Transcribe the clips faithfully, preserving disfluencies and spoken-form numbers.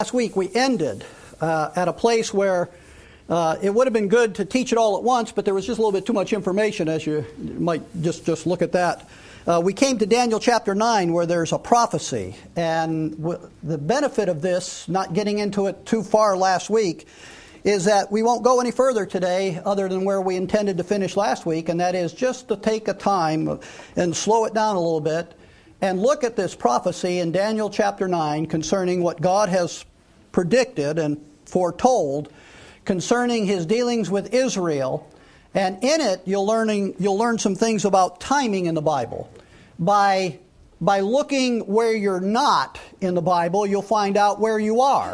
Last week we ended uh, at a place where uh, it would have been good to teach it all at once, but there was just a little bit too much information, as you might just, just look at that. Uh, we came to Daniel chapter nine, where there's a prophecy, and w- the benefit of this, not getting into it too far last week, is that we won't go any further today other than where we intended to finish last week, and that is just to take a time and slow it down a little bit and look at this prophecy in Daniel chapter nine concerning what God has predicted and foretold concerning his dealings with Israel. And in it, you'll learning you'll learn some things about timing in the Bible. By by looking where you're not in the Bible, you'll find out where you are.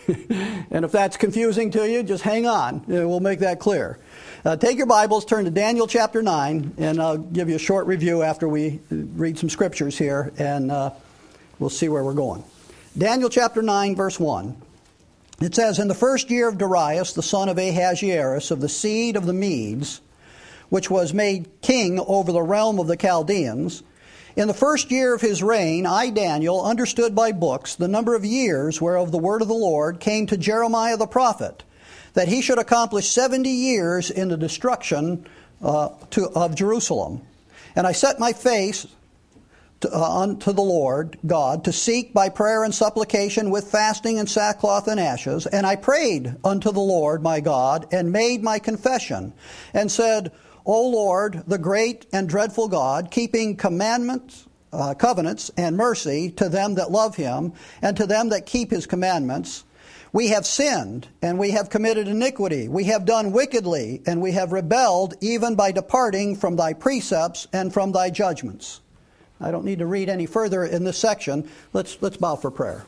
And if that's confusing to you, just hang on. We'll make that clear. Uh, take your Bibles, turn to Daniel chapter nine, and I'll give you a short review after we read some scriptures here, and uh, we'll see where we're going. Daniel chapter nine, verse one. It says, "In the first year of Darius, the son of Ahasuerus, of the seed of the Medes, which was made king over the realm of the Chaldeans, in the first year of his reign, I, Daniel, understood by books the number of years whereof the word of the Lord came to Jeremiah the prophet, that he should accomplish seventy years in the destruction uh, to, of Jerusalem. And I set my face to, uh, unto the Lord God to seek by prayer and supplication with fasting and sackcloth and ashes. And I prayed unto the Lord my God and made my confession and said, O Lord, the great and dreadful God, keeping commandments, uh, covenants and mercy to them that love him and to them that keep his commandments, we have sinned and we have committed iniquity. We have done wickedly and we have rebelled even by departing from thy precepts and from thy judgments." I don't need to read any further in this section. Let's, let's bow for prayer.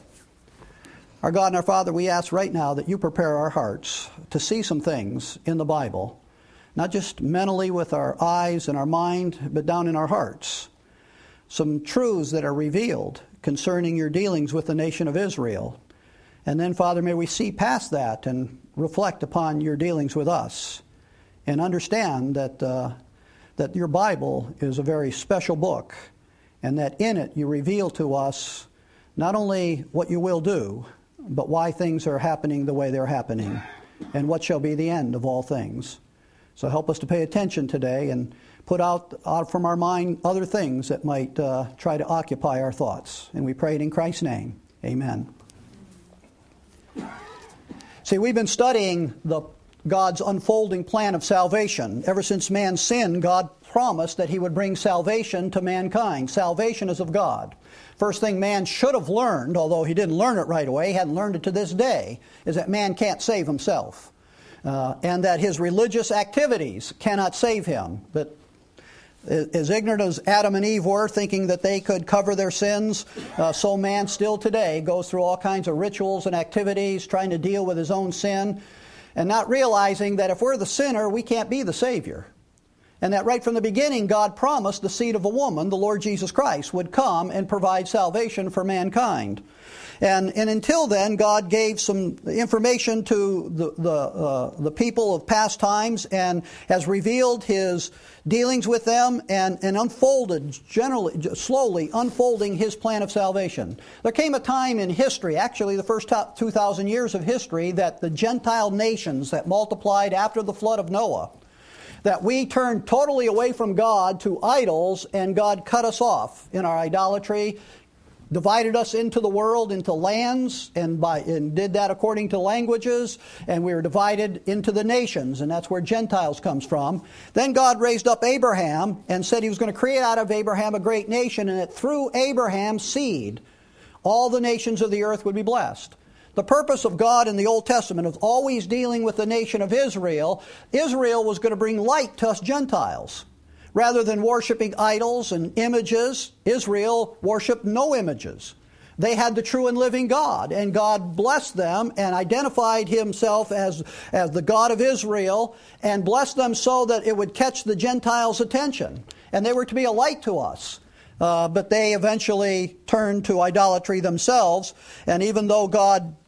Our God and our Father, we ask right now that you prepare our hearts to see some things in the Bible, not just mentally with our eyes and our mind, but down in our hearts. Some truths that are revealed concerning your dealings with the nation of Israel. And then, Father, may we see past that and reflect upon your dealings with us and understand that, uh, that your Bible is a very special book, and that in it you reveal to us not only what you will do, but why things are happening the way they're happening, and what shall be the end of all things. So help us to pay attention today and put out, out from our mind other things that might uh, try to occupy our thoughts. And we pray it in Christ's name. Amen. See, we've been studying the God's unfolding plan of salvation. Ever since man sinned, God promised that he would bring salvation to mankind. Salvation is of God. First thing man should have learned, although he didn't learn it right away, he hadn't learned it to this day, is that man can't save himself. Uh, and that his religious activities cannot save him. But as ignorant as Adam and Eve were, thinking that they could cover their sins, uh, so man still today goes through all kinds of rituals and activities trying to deal with his own sin, and not realizing that if we're the sinner, we can't be the Savior. And that right from the beginning, God promised the seed of a woman, the Lord Jesus Christ, would come and provide salvation for mankind. And, and until then, God gave some information to the, the, uh, the people of past times and has revealed his dealings with them and, and unfolded, generally, slowly unfolding his plan of salvation. There came a time in history, actually the first two thousand years of history, that the Gentile nations that multiplied after the flood of Noah, that we turned totally away from God to idols, and God cut us off in our idolatry, divided us into the world, into lands, and, by, and did that according to languages, and we were divided into the nations, and that's where Gentiles comes from. Then God raised up Abraham and said he was going to create out of Abraham a great nation, and that through Abraham's seed, all the nations of the earth would be blessed. The purpose of God in the Old Testament of always dealing with the nation of Israel, Israel was going to bring light to us Gentiles. Rather than worshiping idols and images, Israel worshiped no images. They had the true and living God, and God blessed them and identified himself as, as the God of Israel and blessed them so that it would catch the Gentiles' attention. And they were to be a light to us. Uh, but they eventually turned to idolatry themselves, and even though God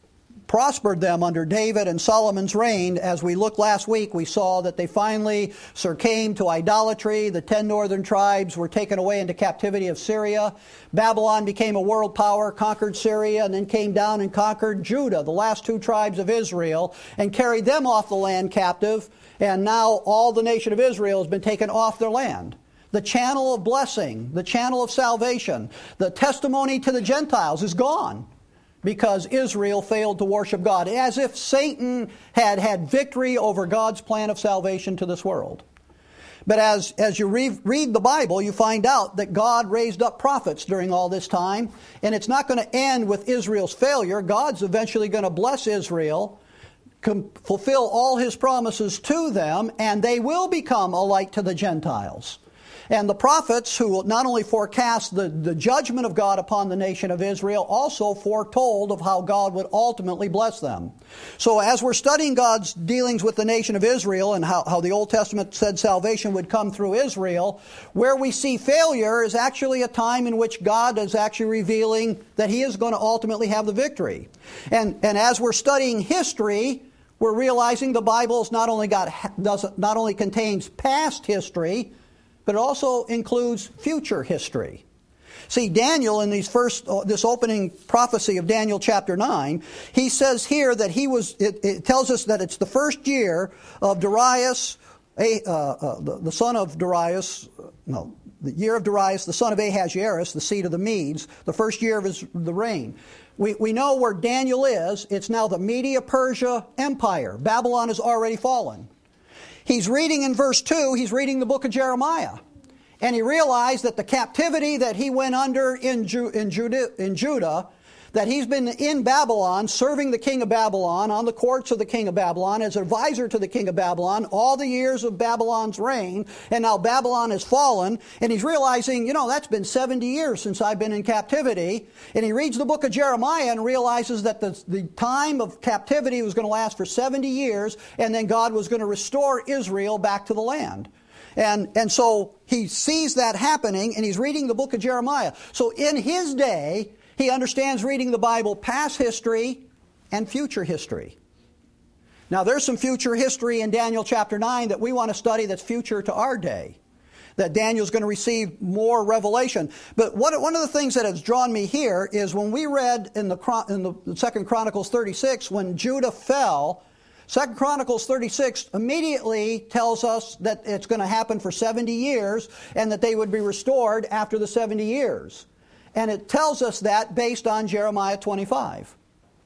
prospered them under David and Solomon's reign. As we looked last week, we saw that they finally succumbed to idolatry. The ten northern tribes were taken away into captivity of Syria. Babylon became a world power, conquered Syria, and then came down and conquered Judah, the last two tribes of Israel, and carried them off the land captive. And now all the nation of Israel has been taken off their land. The channel of blessing, the channel of salvation, the testimony to the Gentiles is gone, because Israel failed to worship God, as if Satan had had victory over God's plan of salvation to this world. But as, as you re- read the Bible, you find out that God raised up prophets during all this time, and it's not going to end with Israel's failure. God's eventually going to bless Israel, com- fulfill all His promises to them, and they will become a light to the Gentiles. And the prophets, who not only forecast the, the judgment of God upon the nation of Israel, also foretold of how God would ultimately bless them. So as we're studying God's dealings with the nation of Israel and how, how the Old Testament said salvation would come through Israel, where we see failure is actually a time in which God is actually revealing that He is going to ultimately have the victory. And, and as we're studying history, we're realizing the Bible's not only got, doesn't, not only contains past history, but it also includes future history. See, Daniel, in these first, uh, this opening prophecy of Daniel chapter nine, he says here that he was, it, it tells us that it's the first year of Darius, a, uh, uh, the, the son of Darius, no, the year of Darius, the son of Ahasuerus, the seed of the Medes, the first year of his the reign. We, we know where Daniel is. It's now the Media-Persia Empire. Babylon has already fallen. He's reading in verse two, he's reading the book of Jeremiah. And he realized that the captivity that he went under in, Ju- in, Judah, in Judah, that he's been in Babylon, serving the king of Babylon, on the courts of the king of Babylon, as advisor to the king of Babylon, all the years of Babylon's reign, and now Babylon has fallen, and he's realizing, you know, that's been seventy years since I've been in captivity. And he reads the book of Jeremiah and realizes that the, the time of captivity was going to last for seventy years, and then God was going to restore Israel back to the land. And, and so he sees that happening, and he's reading the book of Jeremiah. So in his day, he understands reading the Bible past history and future history. Now, there's some future history in Daniel chapter nine that we want to study that's future to our day, that Daniel's going to receive more revelation. But one, one of the things that has drawn me here is when we read in the, in the Second Chronicles thirty-six, when Judah fell, Second Chronicles thirty-six immediately tells us that it's going to happen for seventy years and that they would be restored after the seventy years. And it tells us that based on Jeremiah twenty-five.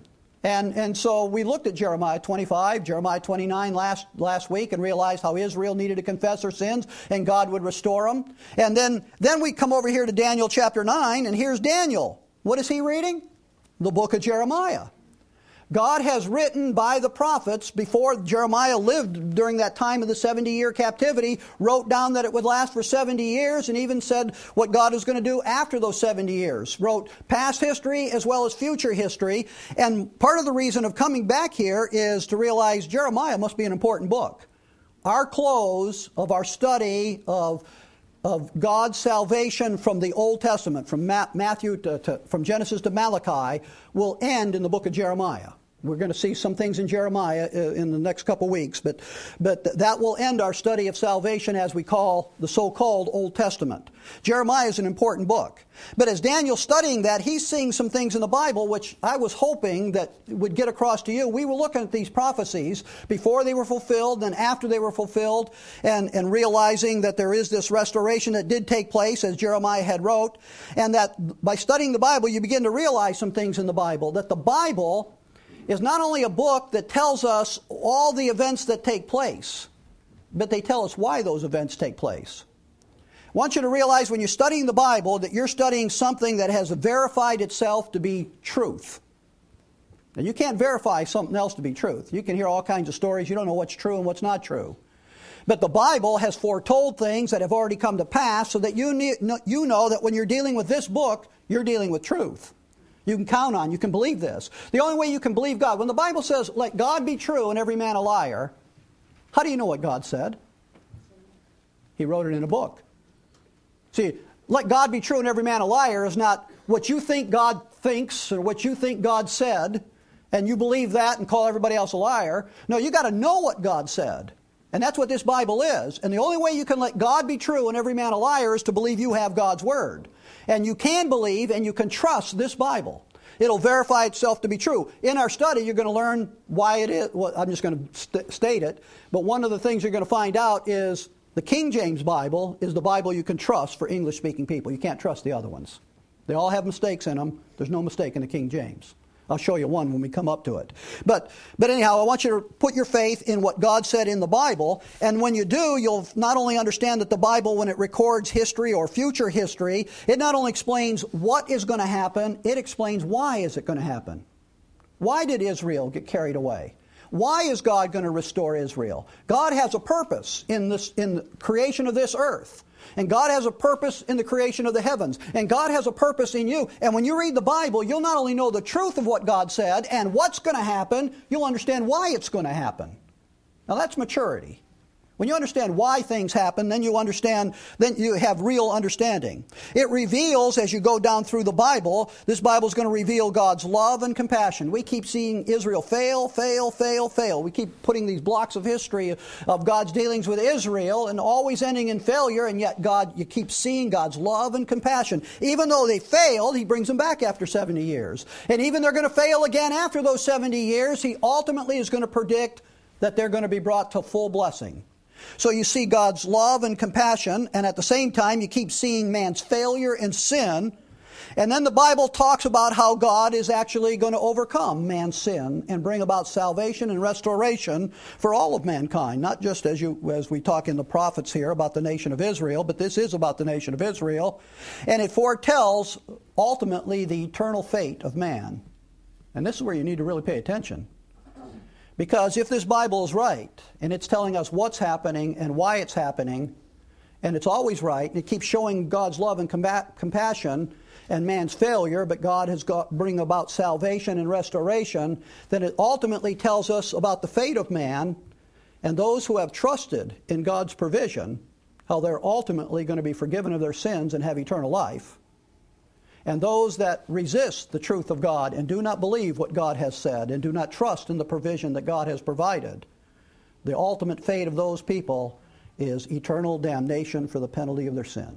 And, and so we looked at Jeremiah twenty-five, Jeremiah twenty-nine last, last week, and realized how Israel needed to confess their sins and God would restore them. And then, then we come over here to Daniel chapter nine, and here's Daniel. What is he reading? The book of Jeremiah. God has written by the prophets before Jeremiah lived during that time of the seventy-year captivity, wrote down that it would last for seventy years, and even said what God was going to do after those seventy years. Wrote past history as well as future history. And part of the reason of coming back here is to realize Jeremiah must be an important book. Our close of our study of of God's salvation from the Old Testament, from Matthew to, to from Genesis to Malachi, will end in the book of Jeremiah. We're going to see some things in Jeremiah in the next couple weeks, but but that will end our study of salvation as we call the so-called Old Testament. Jeremiah is an important book. But as Daniel's studying that, he's seeing some things in the Bible which I was hoping that would get across to you. We were looking at these prophecies before they were fulfilled and after they were fulfilled, and, and realizing that there is this restoration that did take place, as Jeremiah had wrote, and that by studying the Bible, you begin to realize some things in the Bible, that the Bible is not only a book that tells us all the events that take place, but they tell us why those events take place. I want you to realize when you're studying the Bible that you're studying something that has verified itself to be truth. Now, you can't verify something else to be truth. You can hear all kinds of stories. You don't know what's true and what's not true. But the Bible has foretold things that have already come to pass, so that you, need, you know that when you're dealing with this book, you're dealing with truth. You can count on, you can believe this. The only way you can believe God, when the Bible says, let God be true and every man a liar, how do you know what God said? He wrote it in a book. See, let God be true and every man a liar is not what you think God thinks or what you think God said. and you believe that and call everybody else a liar. No, you got to know what God said. And that's what this Bible is. And the only way you can let God be true and every man a liar is to believe you have God's Word. And you can believe and you can trust this Bible. It'll verify itself to be true. In our study, you're going to learn why it is. Well, I'm just going to st- state it. But one of the things you're going to find out is the King James Bible is the Bible you can trust for English-speaking people. You can't trust the other ones. They all have mistakes in them. There's no mistake in the King James. I'll show you one when we come up to it. But but anyhow, I want you to put your faith in what God said in the Bible. And when you do, you'll not only understand that the Bible, when it records history or future history, it not only explains what is going to happen, it explains why is it going to happen. Why did Israel get carried away? Why is God going to restore Israel? God has a purpose in this in the creation of this earth. And God has a purpose in the creation of the heavens. And God has a purpose in you. And when you read the Bible, you'll not only know the truth of what God said and what's going to happen, you'll understand why it's going to happen. Now that's maturity. When you understand why things happen, then you understand, then you have real understanding. It reveals, as you go down through the Bible, this Bible is going to reveal God's love and compassion. We keep seeing Israel fail, fail, fail, fail. We keep putting these blocks of history of God's dealings with Israel and always ending in failure, and yet God, you keep seeing God's love and compassion. Even though they failed, He brings them back after seventy years. And even they're going to fail again after those seventy years, He ultimately is going to predict that they're going to be brought to full blessing. So you see God's love and compassion, and at the same time you keep seeing man's failure and sin. And then the Bible talks about how God is actually going to overcome man's sin and bring about salvation and restoration for all of mankind. Not just as you as we talk in the prophets here about the nation of Israel, but this is about the nation of Israel. And it foretells ultimately the eternal fate of man. And this is where you need to really pay attention. Because if this Bible is right, and it's telling us what's happening and why it's happening, and it's always right, and it keeps showing God's love and combat, compassion and man's failure, but God has got bring about salvation and restoration, then it ultimately tells us about the fate of man and those who have trusted in God's provision, how they're ultimately going to be forgiven of their sins and have eternal life. And those that resist the truth of God and do not believe what God has said and do not trust in the provision that God has provided, the ultimate fate of those people is eternal damnation for the penalty of their sin.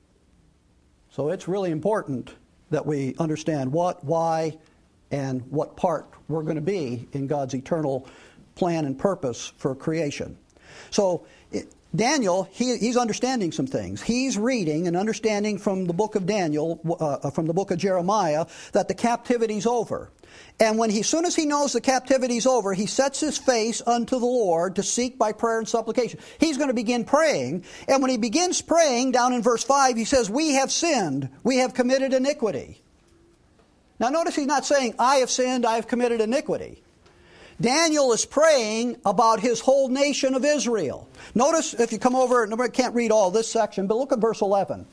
So it's really important that we understand what, why, and what part we're going to be in God's eternal plan and purpose for creation. So it, Daniel, he, he's understanding some things. He's reading and understanding from the book of Daniel, uh, from the book of Jeremiah, that the captivity's over. And when he, as soon as he knows the captivity's over, he sets his face unto the Lord to seek by prayer and supplication. He's going to begin praying. And when he begins praying, down in verse five, he says, "We have sinned. We have committed iniquity." Now notice he's not saying, "I have sinned, I have committed iniquity." Daniel is praying about his whole nation of Israel. Notice, if you come over, I can't read all this section, but look at verse eleven.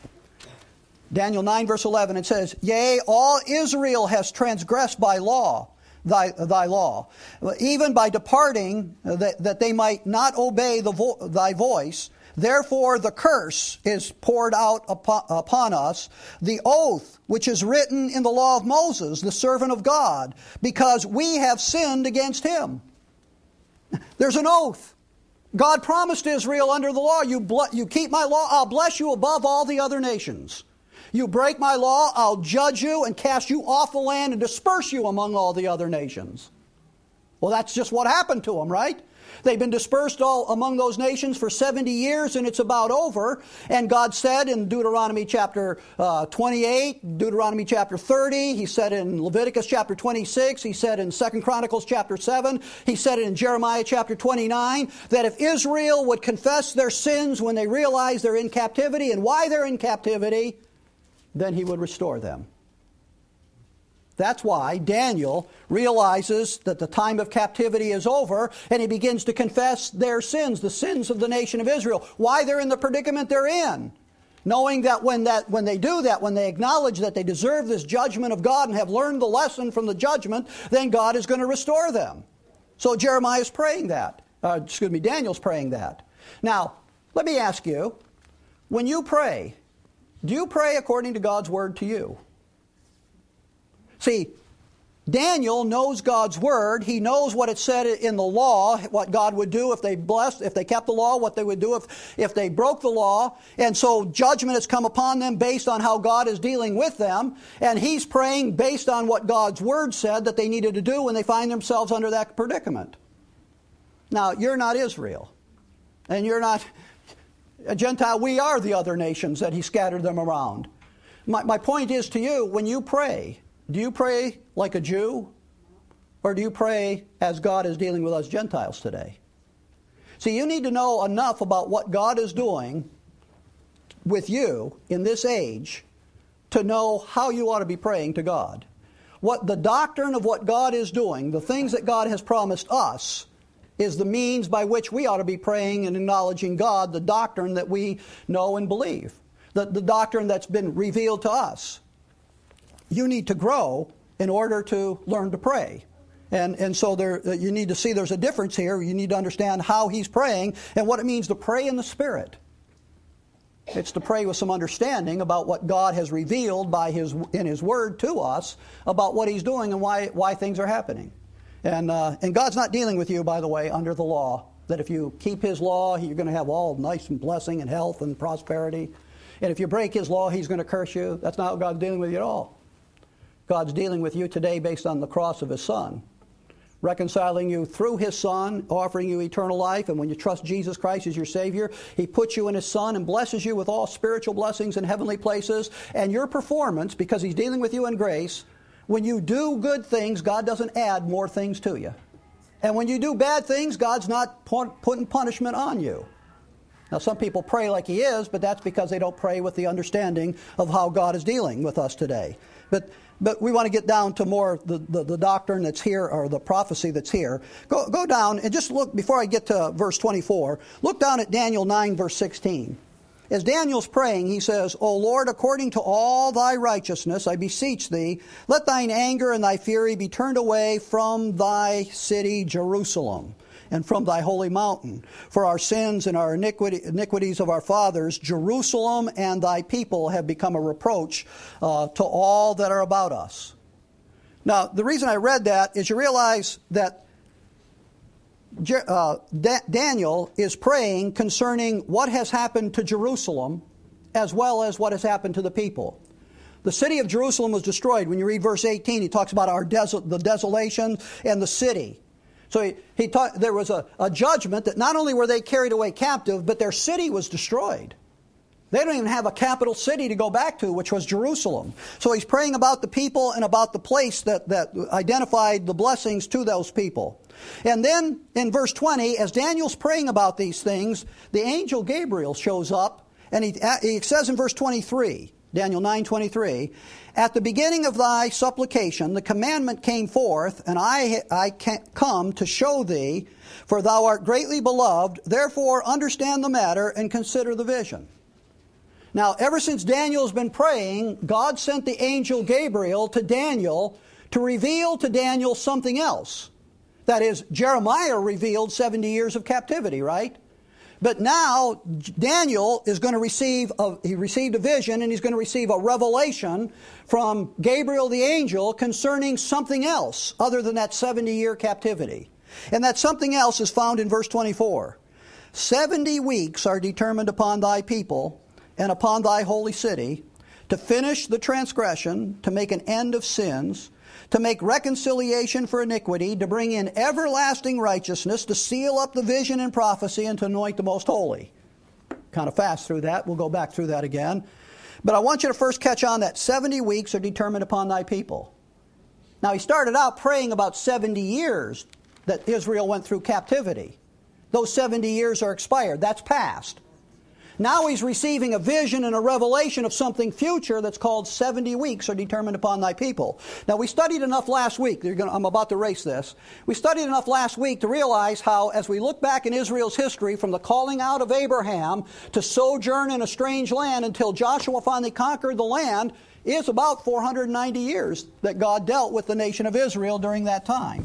Daniel nine, verse eleven, it says, "Yea, all Israel has transgressed by law, thy, thy law, even by departing, that, that they might not obey the vo- thy voice. Therefore the curse is poured out upon, upon us, the oath which is written in the law of Moses, the servant of God, because we have sinned against him." There's an oath. God promised Israel under the law, you, ble- you keep my law, I'll bless you above all the other nations. You break my law, I'll judge you and cast you off the land and disperse you among all the other nations. Well, that's just what happened to them, right? They've been dispersed all among those nations for seventy years, and it's about over. And God said in Deuteronomy chapter uh, twenty-eight, Deuteronomy chapter thirty, He said in Leviticus chapter twenty-six, He said in Second Chronicles chapter seven, He said in Jeremiah chapter twenty-nine, that if Israel would confess their sins when they realize they're in captivity and why they're in captivity, then He would restore them. That's why Daniel realizes that the time of captivity is over, and he begins to confess their sins, the sins of the nation of Israel, why they're in the predicament they're in. Knowing that when that when they do that, when they acknowledge that they deserve this judgment of God and have learned the lesson from the judgment, then God is going to restore them. So Jeremiah is praying that. Uh, excuse me, Daniel's praying that. Now, let me ask you, when you pray, do you pray according to God's word to you? See, Daniel knows God's word. He knows what it said in the law, what God would do if they blessed, if they kept the law, what they would do if, if they broke the law. And so judgment has come upon them based on how God is dealing with them. And he's praying based on what God's word said that they needed to do when they find themselves under that predicament. Now, you're not Israel. And you're not a Gentile. We are the other nations that he scattered them around. My, my point is to you, when you pray, do you pray like a Jew? Or do you pray as God is dealing with us Gentiles today? See, you need to know enough about what God is doing with you in this age to know how you ought to be praying to God. What the doctrine of what God is doing, the things that God has promised us, is the means by which we ought to be praying and acknowledging God, the doctrine that we know and believe, the, the doctrine that's been revealed to us. You need to grow in order to learn to pray. And, and so there, you need to see there's a difference here. You need to understand how he's praying and what it means to pray in the Spirit. It's to pray with some understanding about what God has revealed by his, in His Word to us about what He's doing and why, why things are happening. And, uh, and God's not dealing with you, by the way, under the law, that if you keep His law, you're going to have all nice and blessing and health and prosperity. And if you break His law, He's going to curse you. That's not how God's dealing with you at all. God's dealing with you today based on the cross of His Son, reconciling you through His Son, offering you eternal life. And when you trust Jesus Christ as your Savior, He puts you in His Son and blesses you with all spiritual blessings in heavenly places. And your performance, because He's dealing with you in grace, when you do good things, God doesn't add more things to you. And when you do bad things, God's not putting punishment on you. Now, some people pray like He is, but that's because they don't pray with the understanding of how God is dealing with us today. But But we want to get down to more the, the, the doctrine that's here, or the prophecy that's here. Go, go down and just look, before I get to verse twenty-four, look down at Daniel nine, verse sixteen. As Daniel's praying, he says, O Lord, according to all thy righteousness, I beseech thee, let thine anger and thy fury be turned away from thy city Jerusalem, and from thy holy mountain. For our sins and our iniquity, iniquities of our fathers, Jerusalem and thy people have become a reproach uh, to all that are about us. Now, the reason I read that is you realize that uh, da- Daniel is praying concerning what has happened to Jerusalem as well as what has happened to the people. The city of Jerusalem was destroyed. When you read verse eighteen, he talks about our des- the desolation and the city. So he, he taught, there was a, a judgment that not only were they carried away captive, but their city was destroyed. They don't even have a capital city to go back to, which was Jerusalem. So he's praying about the people and about the place that, that identified the blessings to those people. And then in verse twenty, as Daniel's praying about these things, the angel Gabriel shows up, and he, he says in verse twenty-three, Daniel nine twenty-three, at the beginning of thy supplication, the commandment came forth, and I, I come to show thee, for thou art greatly beloved, therefore understand the matter and consider the vision. Now, ever since Daniel's been praying, God sent the angel Gabriel to Daniel to reveal to Daniel something else. That is, Jeremiah revealed seventy years of captivity, right? But now Daniel is going to receive, a, he received a vision, and he's going to receive a revelation from Gabriel the angel concerning something else other than that seventy-year captivity. And that something else is found in verse twenty-four. Seventy weeks are determined upon thy people and upon thy holy city to finish the transgression, to make an end of sins, to make reconciliation for iniquity, to bring in everlasting righteousness, to seal up the vision and prophecy, and to anoint the most holy. Kind of fast through that. We'll go back through that again. But I want you to first catch on that seventy weeks are determined upon thy people. Now, he started out praying about seventy years that Israel went through captivity. Those seventy years are expired. That's past. Now he's receiving a vision and a revelation of something future that's called seventy weeks are determined upon thy people. Now, we studied enough last week. You're gonna, I'm about to erase this. We studied enough last week to realize how, as we look back in Israel's history, from the calling out of Abraham to sojourn in a strange land until Joshua finally conquered the land, is about four hundred ninety years that God dealt with the nation of Israel during that time.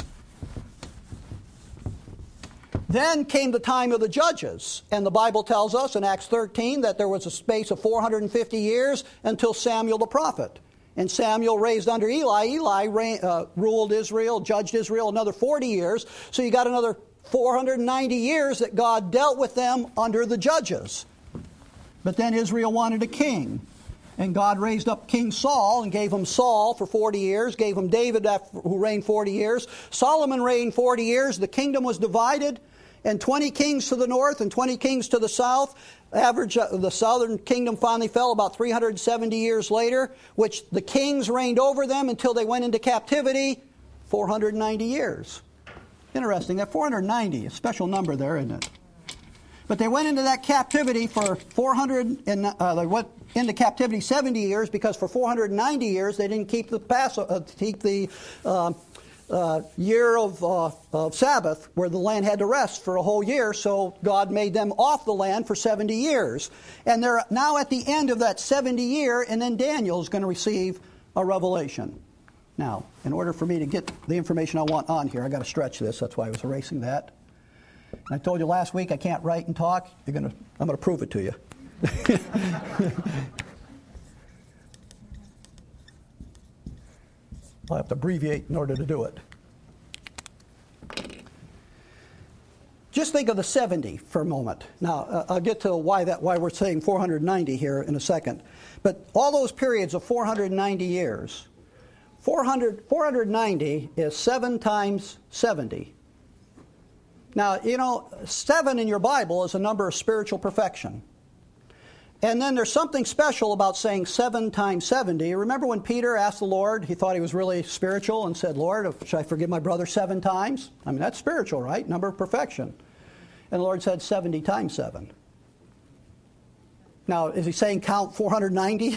Then came the time of the judges, and the Bible tells us in Acts thirteen that there was a space of four hundred fifty years until Samuel the prophet. and Samuel raised under Eli. Eli reign, uh, ruled Israel, judged Israel another forty years. So you got another four hundred ninety years that God dealt with them under the judges. But then Israel wanted a king. And God raised up King Saul and gave him Saul for forty years, gave him David who reigned forty years. Solomon reigned forty years. The kingdom was divided, and twenty kings to the north and twenty kings to the south. Average, uh, the southern kingdom finally fell about three hundred seventy years later, which the kings reigned over them until they went into captivity, four hundred ninety years. Interesting, that four hundred ninety, a special number there, isn't it? But they went into that captivity for four hundred, and uh, they went into captivity seventy years, because for four hundred ninety years they didn't keep the Pass, uh, keep the uh, uh, year of, uh, of Sabbath, where the land had to rest for a whole year. So God made them off the land for seventy years, and they're now at the end of that seventy year, and then Daniel is going to receive a revelation. Now, in order for me to get the information I want on here, I got to stretch this. That's why I was erasing that. I told you last week I can't write and talk. You're gonna, I'm going to prove it to you. I'll have to abbreviate in order to do it. Just think of the seventy for a moment. Now, uh, I'll get to why that why we're saying four hundred ninety here in a second. But all those periods of four hundred ninety years, four hundred, four hundred ninety is seven times seventy. Now, you know, seven in your Bible is a number of spiritual perfection. And then there's something special about saying seven times seventy. Remember when Peter asked the Lord, he thought he was really spiritual, and said, Lord, should I forgive my brother seven times? I mean, that's spiritual, right? Number of perfection. And the Lord said seventy times seven. Now, is he saying count four hundred ninety?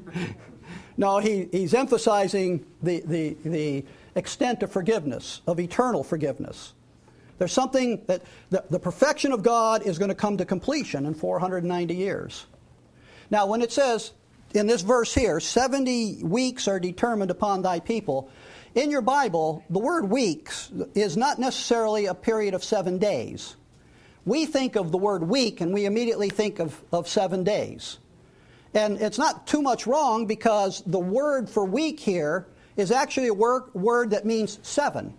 No, he, he's emphasizing the, the, the extent of forgiveness, of eternal forgiveness. There's something that the, the perfection of God is going to come to completion in four hundred ninety years. Now, when it says in this verse here, seventy weeks are determined upon thy people, in your Bible, the word weeks is not necessarily a period of seven days. We think of the word week and we immediately think of, of seven days. And it's not too much wrong, because the word for week here is actually a word, word that means seven.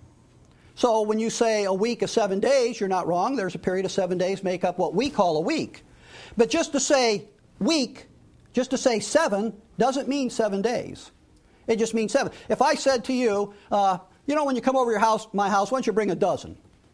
So when you say a week of seven days, you're not wrong. There's a period of seven days make up what we call a week. But just to say week, just to say seven, doesn't mean seven days. It just means seven. If I said to you, uh, you know, when you come over your house, my house, why don't you bring a dozen?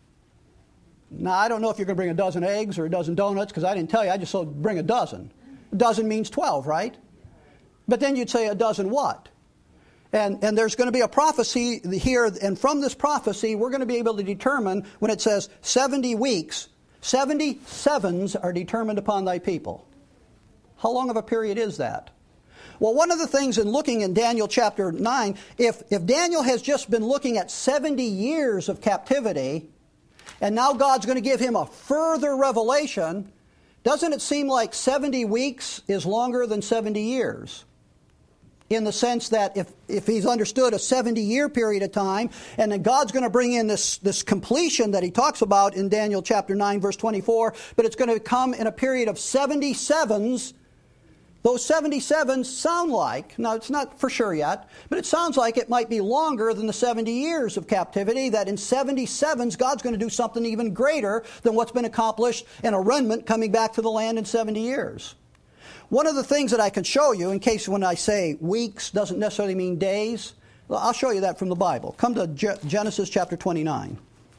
Now, I don't know if you're going to bring a dozen eggs or a dozen donuts, because I didn't tell you. I just said bring a dozen. A dozen means twelve, right? But then you'd say a dozen what? And, and there's going to be a prophecy here, and from this prophecy, we're going to be able to determine, when it says seventy weeks, seventy sevens are determined upon thy people. How long of a period is that? Well, one of the things in looking in Daniel chapter nine, if, if Daniel has just been looking at seventy years of captivity, and now God's going to give him a further revelation, doesn't it seem like seventy weeks is longer than seventy years? In the sense that if, if he's understood a seventy-year period of time, and then God's going to bring in this, this completion that he talks about in Daniel chapter nine, verse twenty-four, but it's going to come in a period of seventy-sevens. Those seventy-sevens sound like, now it's not for sure yet, but it sounds like it might be longer than the seventy years of captivity, that in seventy-sevens God's going to do something even greater than what's been accomplished in a remnant coming back to the land in seventy years. One of the things that I can show you, in case when I say weeks doesn't necessarily mean days, well, I'll show you that from the Bible. Come to Ge- Genesis chapter twenty-nine.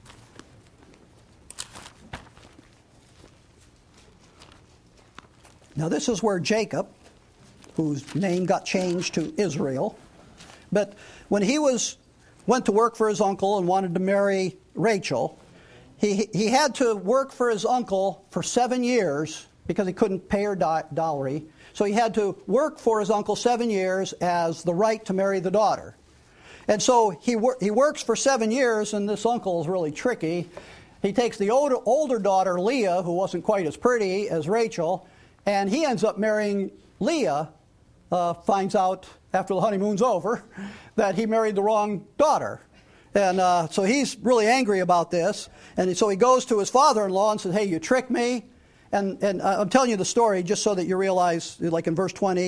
Now this is where Jacob, whose name got changed to Israel, but when he was went to work for his uncle and wanted to marry Rachel, he he had to work for his uncle for seven years because he couldn't pay her do- dowry. So he had to work for his uncle seven years as the right to marry the daughter. And so he wor- he works for seven years, and this uncle is really tricky. He takes the older, older daughter, Leah, who wasn't quite as pretty as Rachel, and he ends up marrying Leah, uh, finds out after the honeymoon's over that he married the wrong daughter. And uh, so he's really angry about this. And so he goes to his father-in-law and says, hey, you tricked me. And, and I'm telling you the story just so that you realize, like in verse twenty,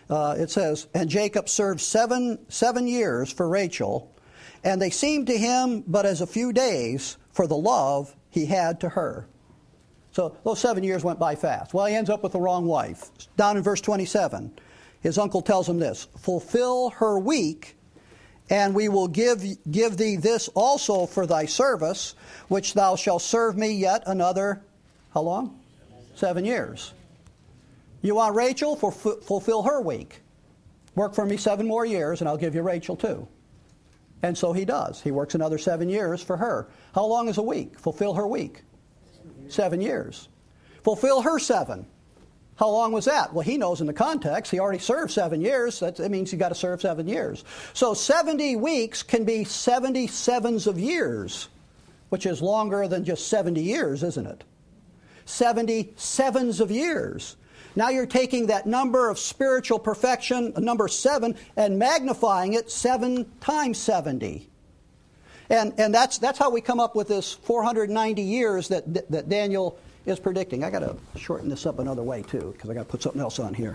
Uh, it says, and Jacob served seven, seven years for Rachel, and they seemed to him but as a few days for the love he had to her. So those seven years went by fast. Well, he ends up with the wrong wife. Down in verse twenty-seven, his uncle tells him this, fulfill her week, and we will give, give thee this also for thy service, which thou shalt serve me yet another, how long? Seven years. You want Rachel? Fulfill her week. Work for me seven more years, and I'll give you Rachel too. And so he does. He works another seven years for her. How long is a week? Fulfill her week. Seven years. Fulfill her seven. How long was that? Well, he knows in the context. He already served seven years. That means you got to serve seven years. So seventy weeks can be seventy sevens of years, which is longer than just seventy years, isn't it? seventy sevens of years. Now you're taking that number of spiritual perfection, number seven, and magnifying it seven times seventy. And and that's that's how we come up with this four hundred ninety years that that Daniel is predicting. I got to shorten this up another way too, because I got to put something else on here.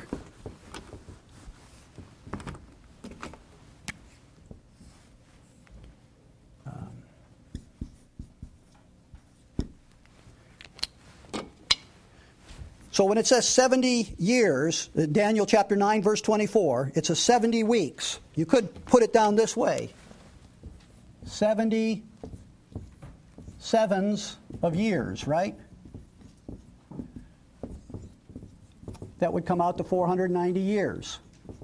Um, so when it says seventy years, Daniel chapter nine, verse twenty-four, it's a seventy weeks. You could put it down this way. seventy sevens of years, right? That would come out to four hundred ninety years.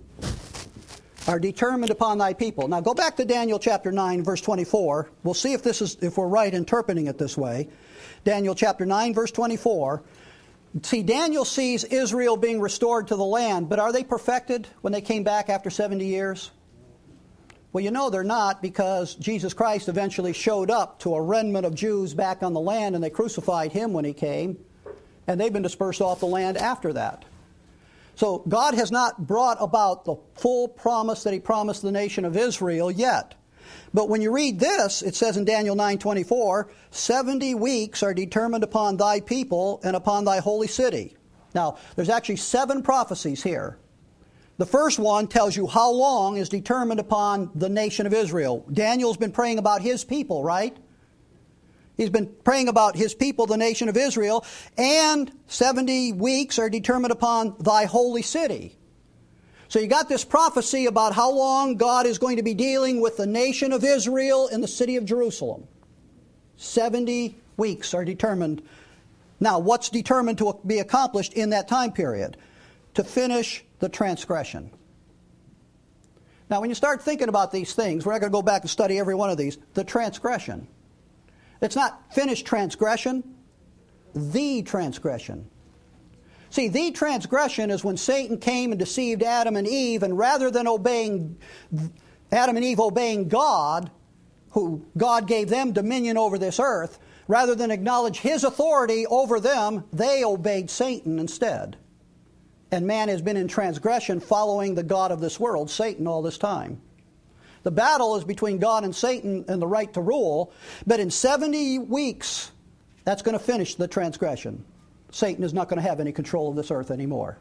Are determined upon thy people. Now go back to Daniel chapter nine, verse twenty-four. We'll see if this is if we're right interpreting it this way. Daniel chapter nine, verse twenty-four. See, Daniel sees Israel being restored to the land, but are they perfected when they came back after seventy years? Well, you know they're not, because Jesus Christ eventually showed up to a remnant of Jews back on the land, and they crucified him when he came, and they've been dispersed off the land after that. So God has not brought about the full promise that he promised the nation of Israel yet. But when you read this, it says in Daniel nine twenty-four, seventy weeks are determined upon thy people and upon thy holy city. Now, there's actually seven prophecies here. The first one tells you how long is determined upon the nation of Israel. Daniel's been praying about his people, right? He's been praying about his people, the nation of Israel, and seventy weeks are determined upon thy holy city. So you got this prophecy about how long God is going to be dealing with the nation of Israel in the city of Jerusalem. seventy weeks are determined. Now, what's determined to be accomplished in that time period? To finish the transgression. Now, when you start thinking about these things, we're not going to go back and study every one of these. The transgression. It's not finished transgression, the transgression. See, the transgression is when Satan came and deceived Adam and Eve, and rather than obeying Adam and Eve obeying God, who God gave them dominion over this earth, rather than acknowledge his authority over them, they obeyed Satan instead. And man has been in transgression following the god of this world, Satan, all this time. The battle is between God and Satan and the right to rule, but in seventy weeks, that's going to finish the transgression. Satan is not going to have any control of this earth anymore.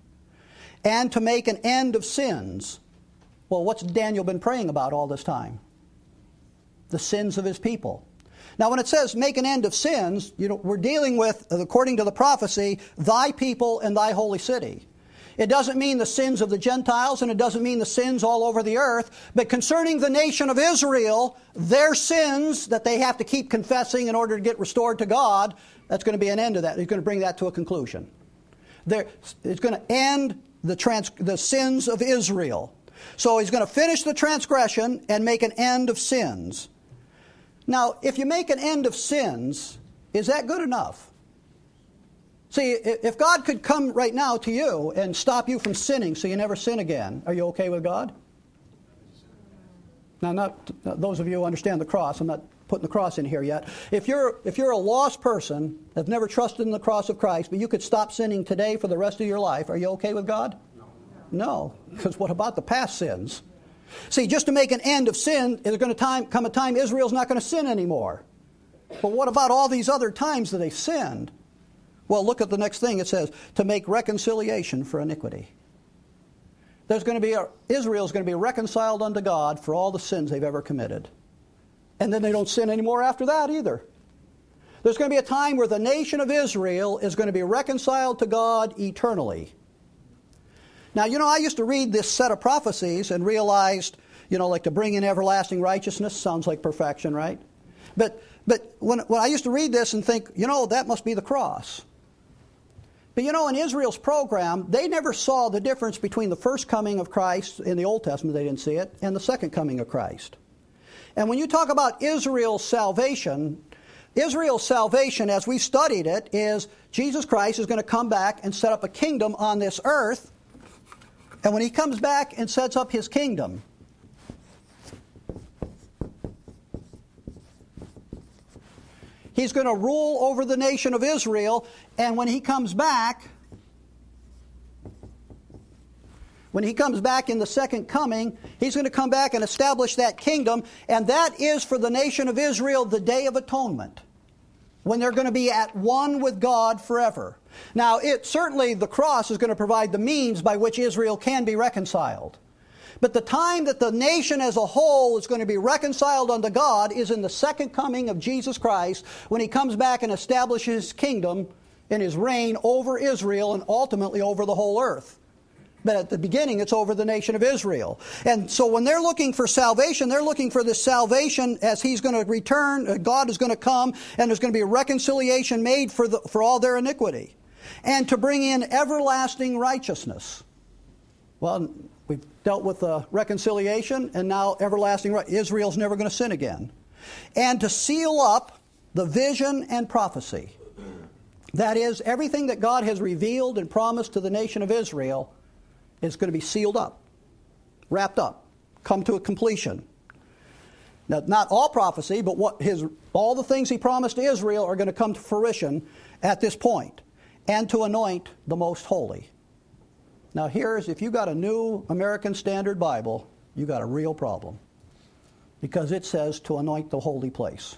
And to make an end of sins. Well, what's Daniel been praying about all this time? The sins of his people. Now, when it says make an end of sins, you know, we're dealing with, according to the prophecy, thy people and thy holy city. It doesn't mean the sins of the Gentiles, and it doesn't mean the sins all over the earth. But concerning the nation of Israel, their sins that they have to keep confessing in order to get restored to God, that's going to be an end to that. He's going to bring that to a conclusion. There, it's going to end the, trans, the sins of Israel. So he's going to finish the transgression and make an end of sins. Now, if you make an end of sins, is that good enough? See, if God could come right now to you and stop you from sinning so you never sin again, are you okay with God? Now, not those of you who understand the cross. I'm not putting the cross in here yet. If you're if you're a lost person that's never trusted in the cross of Christ, but you could stop sinning today for the rest of your life, are you okay with God? No. Because what about the past sins? See, just to make an end of sin, there's going to time, come a time Israel's not going to sin anymore. But what about all these other times that they sinned? Well, look at the next thing. It says, to make reconciliation for iniquity. there's going to be a, Israel is going to be reconciled unto God for all the sins they've ever committed. And then they don't sin anymore after that either. There's going to be a time where the nation of Israel is going to be reconciled to God eternally. Now, you know, I used to read this set of prophecies and realized, you know, like to bring in everlasting righteousness sounds like perfection, right? But but when, when I used to read this and think, you know, that must be the cross. But you know, in Israel's program, they never saw the difference between the first coming of Christ in the Old Testament, they didn't see it, and the second coming of Christ. And when you talk about Israel's salvation, Israel's salvation, as we studied it, is Jesus Christ is going to come back and set up a kingdom on this earth. And when he comes back and sets up his kingdom, he's going to rule over the nation of Israel. And when he comes back, when he comes back in the second coming, he's going to come back and establish that kingdom. And that is for the nation of Israel the Day of Atonement, when they're going to be at one with God forever. Now, it certainly the cross is going to provide the means by which Israel can be reconciled. But the time that the nation as a whole is going to be reconciled unto God is in the second coming of Jesus Christ, when he comes back and establishes his kingdom and his reign over Israel and ultimately over the whole earth. But at the beginning, it's over the nation of Israel. And so when they're looking for salvation, they're looking for this salvation as he's going to return, God is going to come, and there's going to be a reconciliation made for, the, for all their iniquity. And to bring in everlasting righteousness. Well, we've dealt with the reconciliation, and now everlasting right. Israel's never going to sin again. And to seal up the vision and prophecy. That is, everything that God has revealed and promised to the nation of Israel is going to be sealed up, wrapped up, come to a completion. Now, not all prophecy, but what his all the things he promised to Israel are going to come to fruition at this point, and to anoint the most holy. Now, here's, if you got a New American Standard Bible, you got a real problem, because it says to anoint the holy place.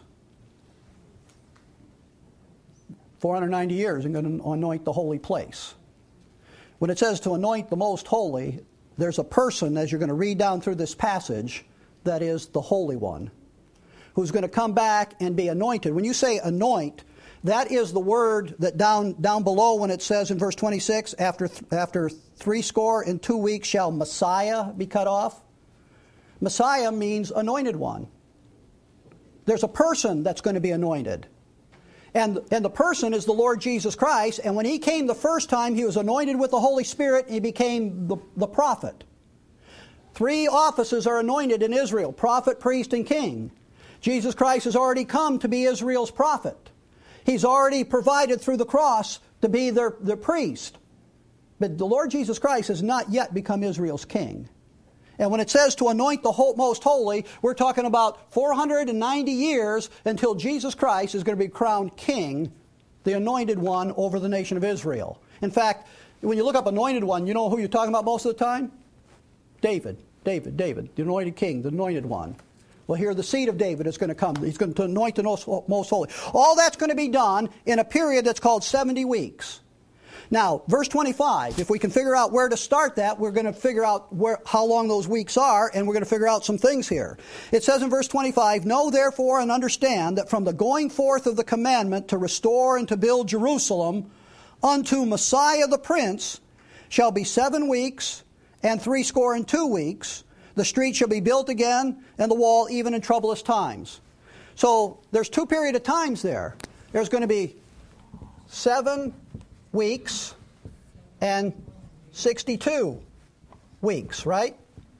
four hundred ninety years, I'm going to anoint the holy place. When it says to anoint the most holy, there's a person, as you're going to read down through this passage, that is the Holy One, who's going to come back and be anointed. When you say anoint, that is the word that down down below when it says in verse twenty-six, after th- after three score and two weeks shall Messiah be cut off. Messiah means anointed one. There's a person that's going to be anointed. And, and the person is the Lord Jesus Christ. And when he came the first time, he was anointed with the Holy Spirit, and he became the, the prophet. Three offices are anointed in Israel: prophet, priest, and king. Jesus Christ has already come to be Israel's prophet. He's already provided through the cross to be their, their priest. But the Lord Jesus Christ has not yet become Israel's king. And when it says to anoint the whole, most holy, we're talking about four hundred ninety years until Jesus Christ is going to be crowned king, the anointed one over the nation of Israel. In fact, when you look up anointed one, you know who you're talking about most of the time? David, David, David, the anointed king, the anointed one. Well, here the seed of David is going to come. He's going to anoint the most, most holy. All that's going to be done in a period that's called seventy weeks. Now, verse twenty-five, if we can figure out where to start that, we're going to figure out where, how long those weeks are, and we're going to figure out some things here. It says in verse twenty-five, "Know therefore and understand that from the going forth of the commandment to restore and to build Jerusalem unto Messiah the Prince shall be seven weeks and threescore and two weeks. The street shall be built again, and the wall even in troublous times." So there's two period of times there. There's going to be seven weeks and sixty-two weeks, right?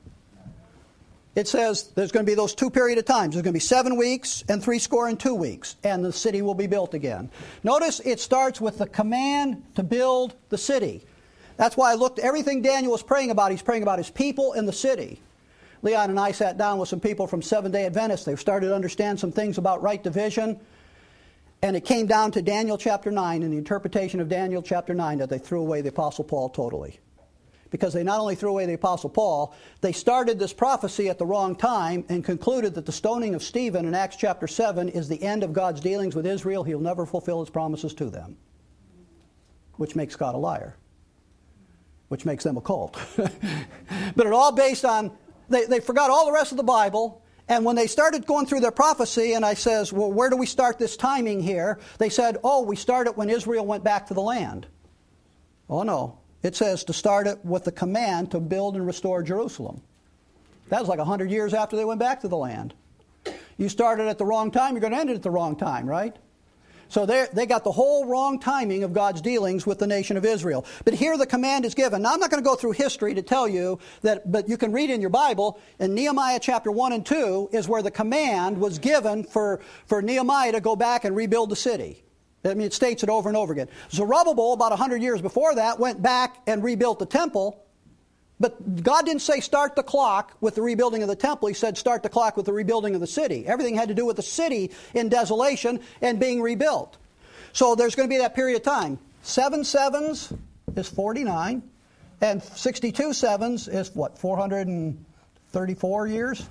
It says there's going to be those two period of times. There's going to be seven weeks and threescore and two weeks, and the city will be built again. Notice it starts with the command to build the city. That's why I looked at everything Daniel was praying about. He's praying about his people and the city. Leon and I sat down with some people from Seventh-day Adventists. They've started to understand some things about right division. And it came down to Daniel chapter nine and the interpretation of Daniel chapter nine that they threw away the Apostle Paul totally. Because they not only threw away the Apostle Paul, they started this prophecy at the wrong time and concluded that the stoning of Stephen in Acts chapter seven is the end of God's dealings with Israel. He'll never fulfill his promises to them, which makes God a liar. which makes them a cult. But it all based on, they, they forgot all the rest of the Bible, and when they started going through their prophecy, and I says, well, where do we start this timing here? They said, oh, we start it when Israel went back to the land. Oh, no. It says to start it with the command to build and restore Jerusalem. That was like one hundred years after they went back to the land. You started at the wrong time, you're going to end it at the wrong time, right? So they got the whole wrong timing of God's dealings with the nation of Israel. But here the command is given. Now I'm not going to go through history to tell you that, but you can read in your Bible, in Nehemiah chapter one and two is where the command was given for, for Nehemiah to go back and rebuild the city. I mean, it states it over and over again. Zerubbabel, about one hundred years before that, went back and rebuilt the temple. But God didn't say start the clock with the rebuilding of the temple. He said start the clock with the rebuilding of the city. Everything had to do with the city in desolation and being rebuilt. So there's going to be that period of time. Seven sevens is forty-nine. And sixty-two sevens is what, four hundred thirty-four years?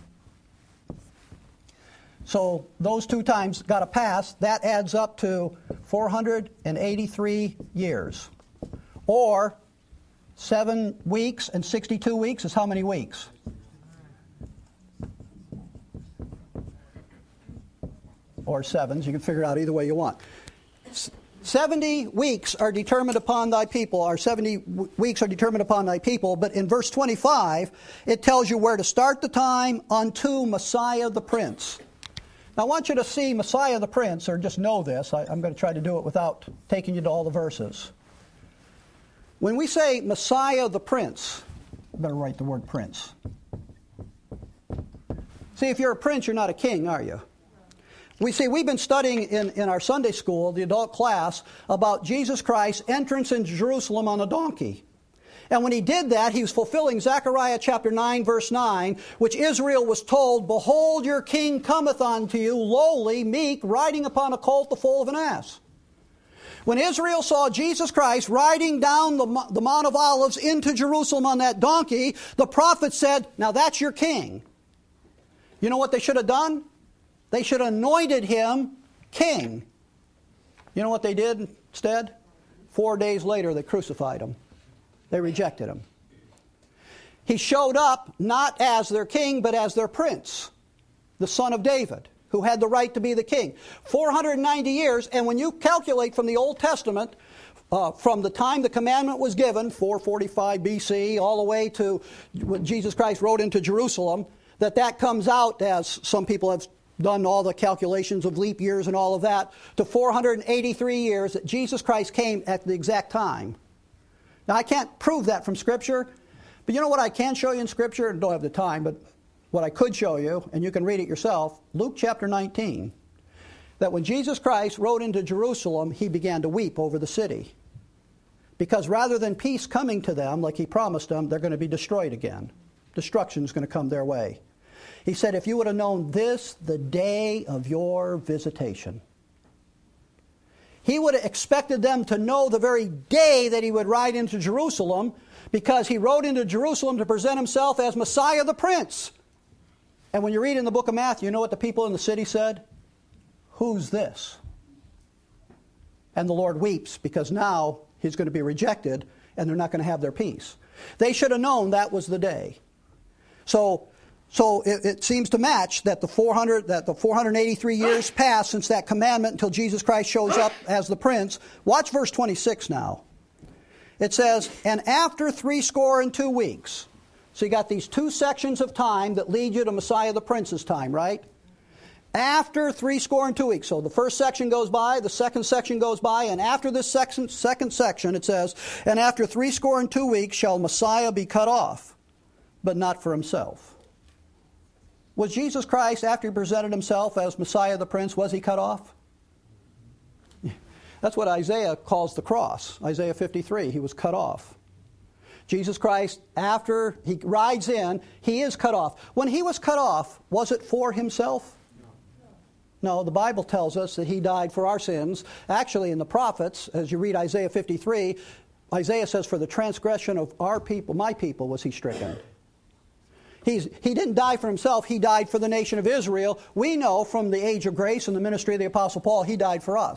So those two times got to pass. That adds up to four hundred eighty-three years. Or seven weeks and sixty-two weeks is how many weeks? Or sevens. You can figure it out either way you want. seventy weeks are determined upon thy people. Or seventy w- weeks are determined upon thy people. But in verse twenty-five, it tells you where to start the time unto Messiah the Prince. Now I want you to see Messiah the Prince, or just know this. I, I'm going to try to do it without taking you to all the verses. When we say Messiah the Prince, I better write the word prince. See, if you're a prince, you're not a king, are you? We see, we've been studying in, in our Sunday school, the adult class, about Jesus Christ's entrance into Jerusalem on a donkey. And when he did that, he was fulfilling Zechariah chapter nine, verse nine, which Israel was told, behold, your king cometh unto you, lowly, meek, riding upon a colt, the foal of an ass. When Israel saw Jesus Christ riding down the, the Mount of Olives into Jerusalem on that donkey, the prophet said, now that's your king. You know what they should have done? They should have anointed him king. You know what they did instead? Four days later, they crucified him. They rejected him. He showed up not as their king, but as their prince, the son of David, who had the right to be the king. four hundred ninety years, and when you calculate from the Old Testament, uh, from the time the commandment was given, four forty-five B C, all the way to when Jesus Christ rode into Jerusalem, that that comes out, as some people have done all the calculations of leap years and all of that, to four hundred eighty-three years that Jesus Christ came at the exact time. Now, I can't prove that from Scripture, but you know what I can show you in Scripture? I don't have the time, but what I could show you, and you can read it yourself, Luke chapter nineteen, that when Jesus Christ rode into Jerusalem, he began to weep over the city. Because rather than peace coming to them, like he promised them, they're going to be destroyed again. Destruction is going to come their way. He said, if you would have known this the day of your visitation. He would have expected them to know the very day that he would ride into Jerusalem, because he rode into Jerusalem to present himself as Messiah the Prince. And when you read in the book of Matthew, you know what the people in the city said? Who's this? And the Lord weeps, because now he's going to be rejected and they're not going to have their peace. They should have known that was the day. So So it, it seems to match that the four hundred, that the four hundred eighty-three years passed since that commandment until Jesus Christ shows up as the prince. Watch verse twenty-six now. It says, and after three score and two weeks. So you got these two sections of time that lead you to Messiah the Prince's time, right? After three score and two weeks. So the first section goes by, the second section goes by, and after this section, second section it says, and after three score and two weeks shall Messiah be cut off, but not for himself. Was Jesus Christ, after he presented himself as Messiah the Prince, was he cut off? That's what Isaiah calls the cross. Isaiah fifty-three, he was cut off. Jesus Christ, after he rides in, he is cut off. When he was cut off, was it for himself? No, the Bible tells us that he died for our sins. Actually, in the prophets, as you read Isaiah fifty-three, Isaiah says, for the transgression of our people, my people, was he stricken. He's, he didn't die for himself, he died for the nation of Israel. We know from the age of grace and the ministry of the Apostle Paul, he died for us.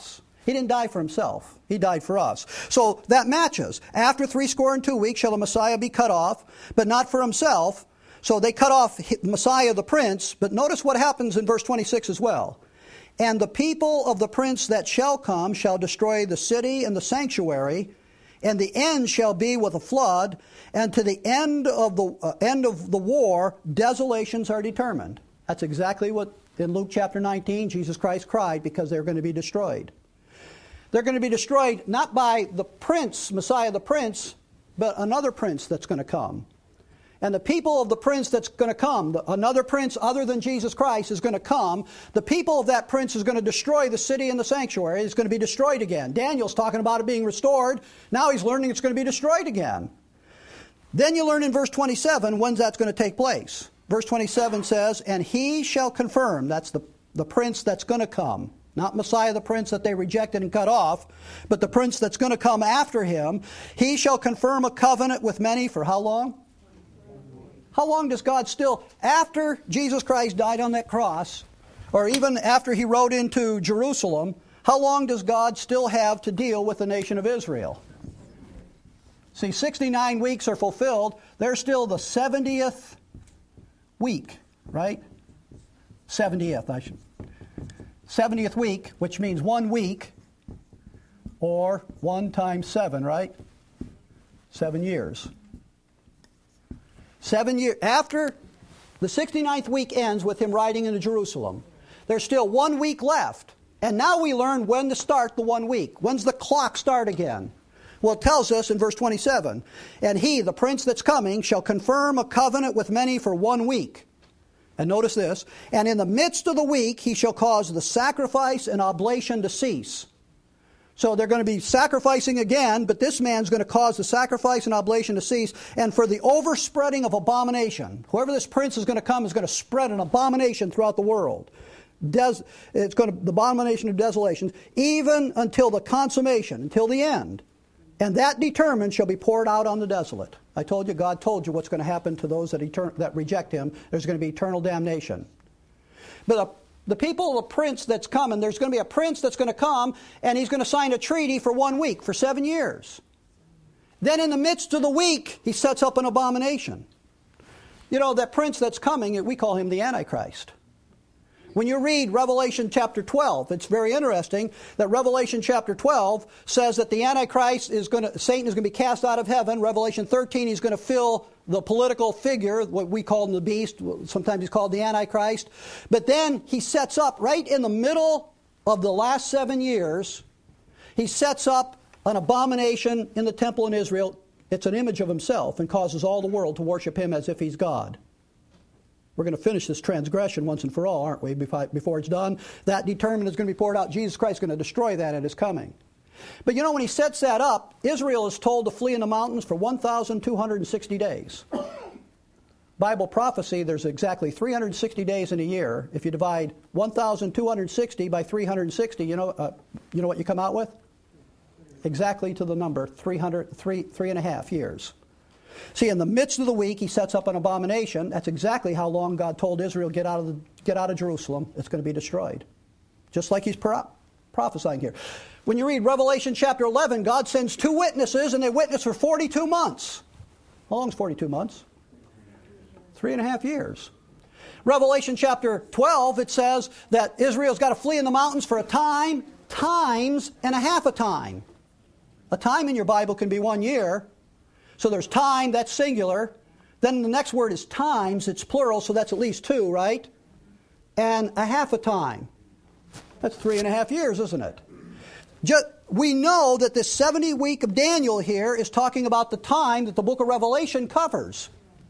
He didn't die for himself. He died for us. So that matches. After three score and two weeks shall the Messiah be cut off, but not for himself. So they cut off Messiah the prince. But notice what happens in verse twenty-six as well. And the people of the prince that shall come shall destroy the city and the sanctuary, and the end shall be with a flood, and to the end of the uh, end of the war, desolations are determined. That's exactly what in Luke chapter nineteen, Jesus Christ cried because they're going to be destroyed. They're going to be destroyed not by the prince, Messiah the prince, but another prince that's going to come. And the people of the prince that's going to come, another prince other than Jesus Christ is going to come. The people of that prince is going to destroy the city and the sanctuary. It's going to be destroyed again. Daniel's talking about it being restored. Now he's learning it's going to be destroyed again. Then you learn in verse twenty-seven when that's going to take place. Verse twenty-seven says, and he shall confirm, that's the, the prince that's going to come. Not Messiah the prince that they rejected and cut off, but the prince that's going to come after him. He shall confirm a covenant with many for how long? How long does God still, after Jesus Christ died on that cross, or even after he rode into Jerusalem, how long does God still have to deal with the nation of Israel? See, sixty-nine weeks are fulfilled. There's still the seventieth week, right? seventieth, I should. seventieth week, which means one week, or one times seven, right? Seven years. Seven years. After the sixty-ninth week ends with him riding into Jerusalem, there's still one week left. And now we learn when to start the one week. When's the clock start again? Well, it tells us in verse twenty-seven, and he, the prince that's coming, shall confirm a covenant with many for one week. And notice this, and in the midst of the week he shall cause the sacrifice and oblation to cease. So they're going to be sacrificing again, but this man's going to cause the sacrifice and oblation to cease. And for the overspreading of abomination, whoever this prince is going to come is going to spread an abomination throughout the world. Des, it's going to the abomination of desolations, even until the consummation, until the end. And that determined shall be poured out on the desolate. I told you, God told you what's going to happen to those that, etern- that reject him. There's going to be eternal damnation. But a The people of the prince that's coming, there's going to be a prince that's going to come, and he's going to sign a treaty for one week, for seven years. Then in the midst of the week, he sets up an abomination. You know, that prince that's coming, we call him the Antichrist. When you read Revelation chapter twelve, it's very interesting that Revelation chapter twelve says that the Antichrist is going to, Satan is going to be cast out of heaven. Revelation thirteen, he's going to fill the political figure, what we call him the beast. Sometimes he's called the Antichrist. But then he sets up, right in the middle of the last seven years, he sets up an abomination in the temple in Israel. It's an image of himself and causes all the world to worship him as if he's God. We're going to finish this transgression once and for all, aren't we, before it's done? That determined is going to be poured out. Jesus Christ is going to destroy that at his coming. But you know, when he sets that up, Israel is told to flee in the mountains for one thousand two hundred sixty days. Bible prophecy, there's exactly three hundred sixty days in a year. If you divide one thousand two hundred sixty by three hundred sixty, you know, uh, you know what you come out with? Exactly to the number, three hundred, three, three and a half years. See, in the midst of the week, he sets up an abomination. That's exactly how long God told Israel, get out of the, get out of Jerusalem. It's going to be destroyed. Just like he's pro- prophesying here. When you read Revelation chapter eleven, God sends two witnesses, and they witness for forty-two months. How long is forty-two months? Three and a half years. Revelation chapter twelve, it says that Israel's got to flee in the mountains for a time, times, and a half a time. A time in your Bible can be one year. So there's time, that's singular. Then the next word is times, it's plural, so that's at least two, right? And a half a time. That's three and a half years, isn't it? Just, we know that this seventy week of Daniel here is talking about the time that the book of Revelation covers.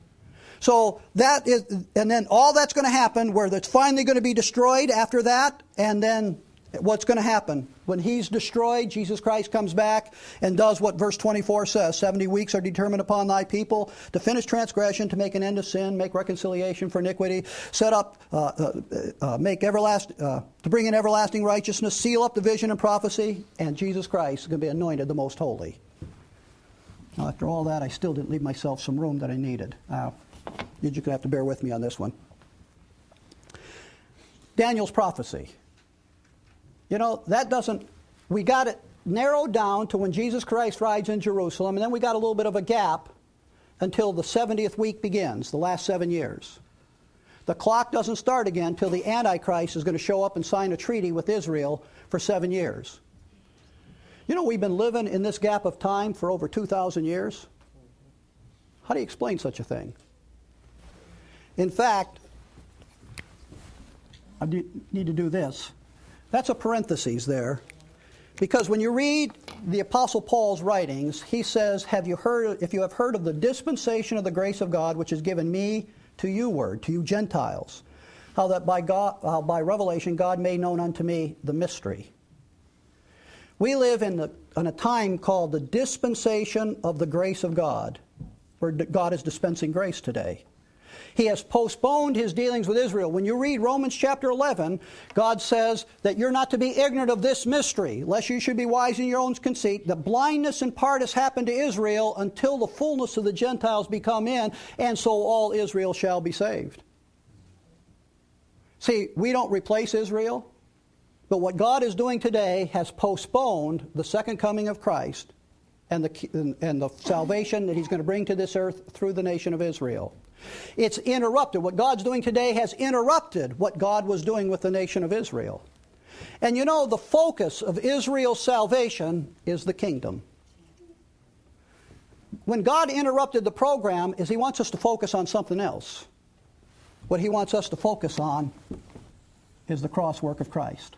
So that is, and then all that's going to happen where it's finally going to be destroyed after that, and then what's going to happen? When he's destroyed, Jesus Christ comes back and does what verse twenty-four says. seventy weeks are determined upon thy people to finish transgression, to make an end of sin, make reconciliation for iniquity, set up, uh, uh, uh, make everlasting, uh, to bring in everlasting righteousness, seal up the vision and prophecy, and Jesus Christ is going to be anointed the most holy. Now, after all that, I still didn't leave myself some room that I needed. Uh, you're just going to have to bear with me on this one. Daniel's prophecy. You know, that doesn't we got it narrowed down to when Jesus Christ rides in Jerusalem, and then we got a little bit of a gap until the seventieth week begins, the last seven years. The clock doesn't start again until the Antichrist is going to show up and sign a treaty with Israel for seven years. You know, we've been living in this gap of time for over two thousand years. How do you explain such a thing? In fact, I need to do this. That's a parenthesis there. Because when you read the Apostle Paul's writings, he says, "Have you heard, if you have heard of the dispensation of the grace of God, which is given me to you word, to you Gentiles, how that by God, how by revelation God made known unto me the mystery." We live in, the, in a time called the dispensation of the grace of God, where God is dispensing grace today. He has postponed his dealings with Israel. When you read Romans chapter eleven, God says that you're not to be ignorant of this mystery, lest you should be wise in your own conceit. The blindness in part has happened to Israel until the fullness of the Gentiles be come in, and so all Israel shall be saved. See, we don't replace Israel, but what God is doing today has postponed the second coming of Christ and the, and the salvation that he's going to bring to this earth through the nation of Israel. It's interrupted. What God's doing today has interrupted what God was doing with the nation of Israel. And you know, the focus of Israel's salvation is the kingdom. When God interrupted the program, is he wants us to focus on something else. What he wants us to focus on is the cross work of Christ.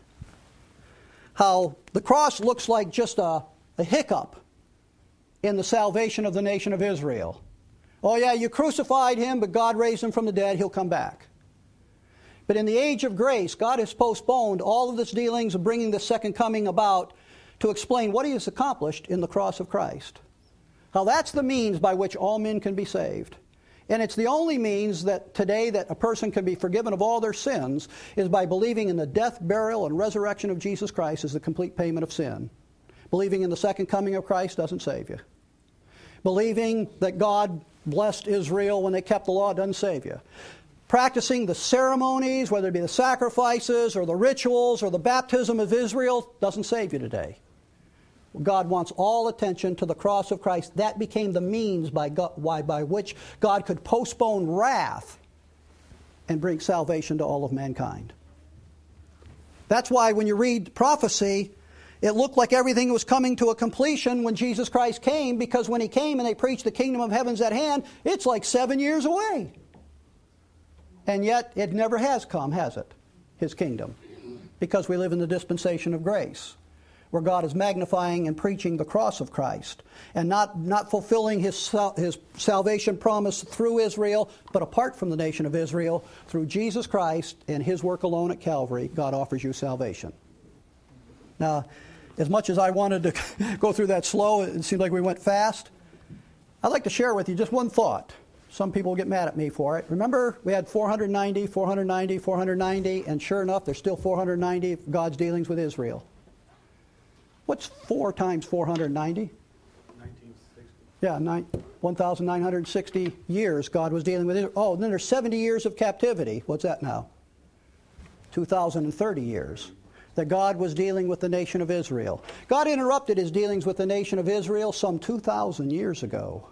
How the cross looks like just a, a hiccup in the salvation of the nation of Israel. Oh yeah, you crucified him, but God raised him from the dead, he'll come back. But in the age of grace, God has postponed all of this dealings of bringing the second coming about to explain what he has accomplished in the cross of Christ. How that's the means by which all men can be saved. And it's the only means that today that a person can be forgiven of all their sins is by believing in the death, burial, and resurrection of Jesus Christ as the complete payment of sin. Believing in the second coming of Christ doesn't save you. Believing that God blessed Israel when they kept the law doesn't save you. Practicing the ceremonies, whether it be the sacrifices or the rituals or the baptism of Israel, doesn't save you today. God wants all attention to the cross of Christ. That became the means by, God, why, by which God could postpone wrath and bring salvation to all of mankind. That's why when you read prophecy, it looked like everything was coming to a completion when Jesus Christ came, because when he came and they preached the kingdom of heaven's at hand, it's like seven years away. And yet it never has come, has it? His kingdom. Because we live in the dispensation of grace, where God is magnifying and preaching the cross of Christ and not, not fulfilling his, his salvation promise through Israel, but apart from the nation of Israel, through Jesus Christ and his work alone at Calvary, God offers you salvation. Now, as much as I wanted to go through that slow, it seemed like we went fast. I'd like to share with you just one thought. Some people get mad at me for it. Remember, we had four hundred ninety, four hundred ninety, four hundred ninety, and sure enough, there's still four hundred ninety of God's dealings with Israel. What's four times four hundred ninety? nineteen sixty. Yeah, nine, one thousand nine hundred sixty years God was dealing with Israel. Oh, and then there's seventy years of captivity. What's that now? two thousand thirty years that God was dealing with the nation of Israel. God interrupted his dealings with the nation of Israel some two thousand years ago.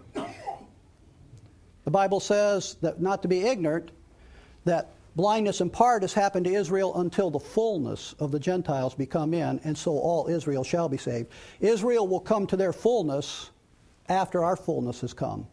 The Bible says that not to be ignorant, that blindness in part has happened to Israel until the fullness of the Gentiles be come in, and so all Israel shall be saved. Israel will come to their fullness after our fullness has come.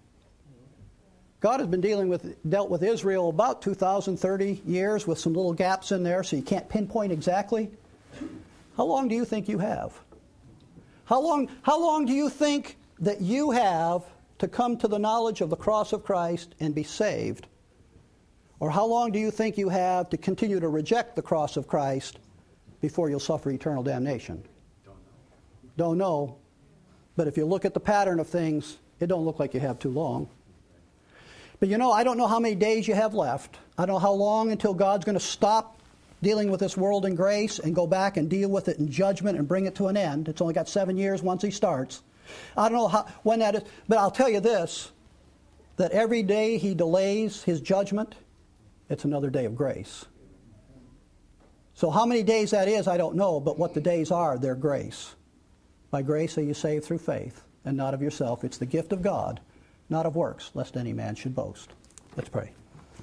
God has been dealing with, dealt with Israel about two thousand thirty years with some little gaps in there, so you can't pinpoint exactly. How long do you think you have? How long, how long do you think that you have to come to the knowledge of the cross of Christ and be saved? Or how long do you think you have to continue to reject the cross of Christ before you'll suffer eternal damnation? Don't know. Don't know. But if you look at the pattern of things, it don't look like you have too long. But you know, I don't know how many days you have left. I don't know how long until God's going to stop dealing with this world in grace and go back and deal with it in judgment and bring it to an end. It's only got seven years once he starts. I don't know how, when that is, but I'll tell you this, that every day he delays his judgment, it's another day of grace. So how many days that is, I don't know, but what the days are, they're grace. By grace are you saved through faith, and not of yourself. It's the gift of God, not of works, lest any man should boast. Let's pray.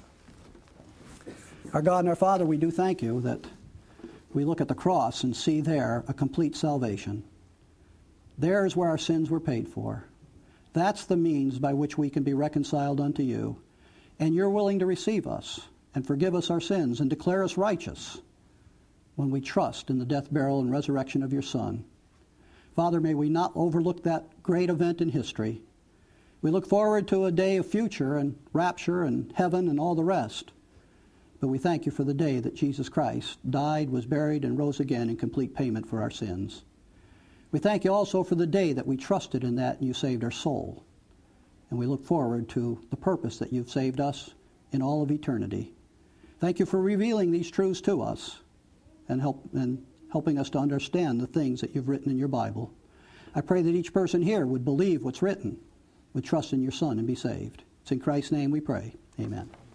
Our God and our Father, we do thank you that we look at the cross and see there a complete salvation. There is where our sins were paid for. That's the means by which we can be reconciled unto you. And you're willing to receive us and forgive us our sins and declare us righteous when we trust in the death, burial, and resurrection of your Son. Father, may we not overlook that great event in history. We look forward to a day of future and rapture and heaven and all the rest. But we thank you for the day that Jesus Christ died, was buried, and rose again in complete payment for our sins. We thank you also for the day that we trusted in that and you saved our soul. And we look forward to the purpose that you've saved us in all of eternity. Thank you for revealing these truths to us and help and helping us to understand the things that you've written in your Bible. I pray that each person here would believe what's written, would trust in your Son and be saved. It's in Christ's name we pray. Amen.